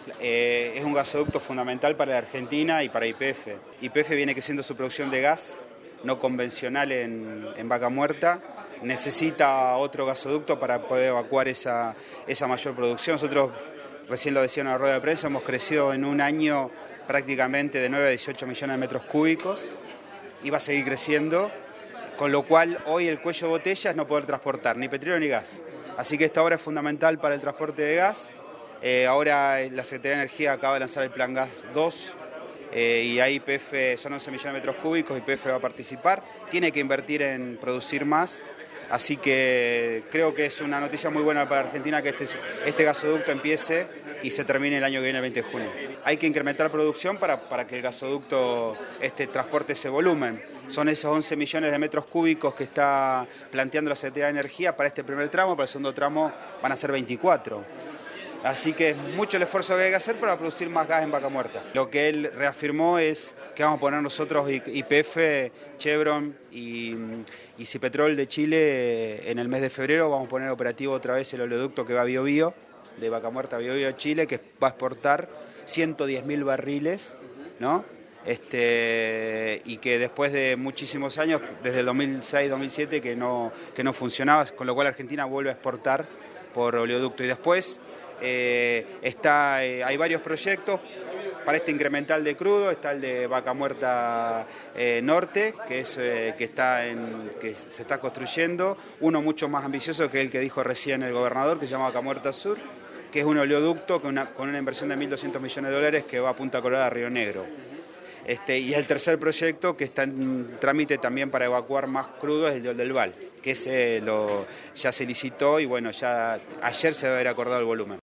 Es un gasoducto fundamental para la Argentina y para YPF. YPF viene creciendo su producción de gas no convencional en Vaca Muerta. Necesita otro gasoducto para poder evacuar esa mayor producción. Nosotros, recién lo decía en la rueda de prensa, hemos crecido en un año prácticamente de 9 a 18 millones de metros cúbicos y va a seguir creciendo, con lo cual hoy el cuello de botella es no poder transportar ni petróleo ni gas. Así que esta obra es fundamental para el transporte de gas. Ahora la Secretaría de Energía acaba de lanzar el Plan Gas 2 y ahí YPF son 11 millones de metros cúbicos, YPF va a participar, tiene que invertir en producir más, así que creo que es una noticia muy buena para Argentina que este gasoducto empiece y se termine el año que viene, el 20 de junio. Hay que incrementar producción para que el gasoducto transporte ese volumen. Son esos 11 millones de metros cúbicos que está planteando la Secretaría de Energía para este primer tramo, para el segundo tramo van a ser 24. Así que es mucho el esfuerzo que hay que hacer para producir más gas en Vaca Muerta. Lo que él reafirmó es que vamos a poner nosotros YPF, Chevron y Cipetrol de Chile en el mes de febrero. Vamos a poner operativo otra vez el oleoducto que va a Biobío, de Vaca Muerta a Biobío, Chile, que va a exportar 110.000 barriles, ¿no? Y que después de muchísimos años, desde el 2006-2007, que no funcionaba, con lo cual Argentina vuelve a exportar por oleoducto. Y después hay varios proyectos para este incremental de crudo. Está el de Vaca Muerta Norte, que se está construyendo, uno mucho más ambicioso que el que dijo recién el gobernador, que se llama Vaca Muerta Sur, que es un oleoducto con una inversión de 1.200 millones de dólares que va a Punta Colorada, Río Negro. Y el tercer proyecto que está en trámite también para evacuar más crudo es el de Oldelval, que ya se licitó y bueno, ya ayer se va a haber acordado el volumen.